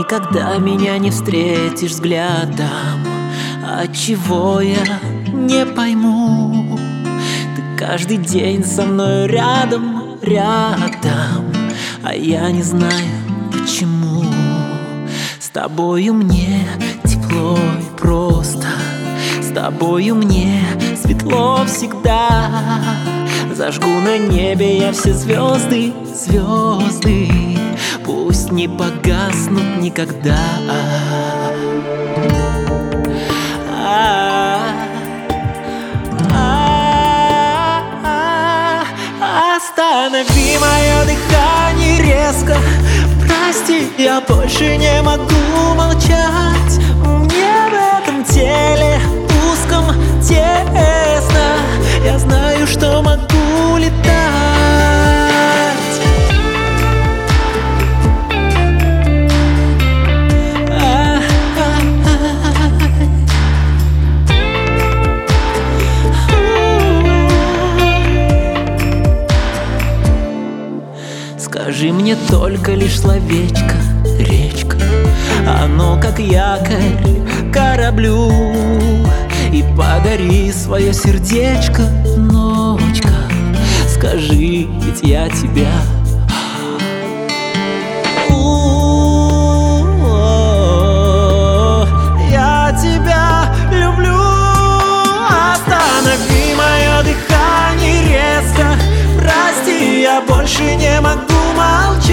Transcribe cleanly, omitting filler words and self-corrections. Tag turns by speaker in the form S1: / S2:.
S1: никогда меня не встретишь взглядом. Отчего я не пойму? Ты каждый день со мной рядом, рядом, а я не знаю почему. С тобою мне тепло и просто, с тобою мне светло всегда. Зажгу на небе я все звезды, звезды, пусть не погаснут никогда. Останови мое дыхание резко. Прости, я больше не могу молчать. Мне в этом теле узком тесно. Я знаю, что могу летать. Скажи мне только лишь словечко, речка, оно как якорь кораблю. И подари свое сердечко, ночка, скажи, ведь я тебя я тебя люблю. Останови мое дыхание резко. Прости, я больше не могу молчать.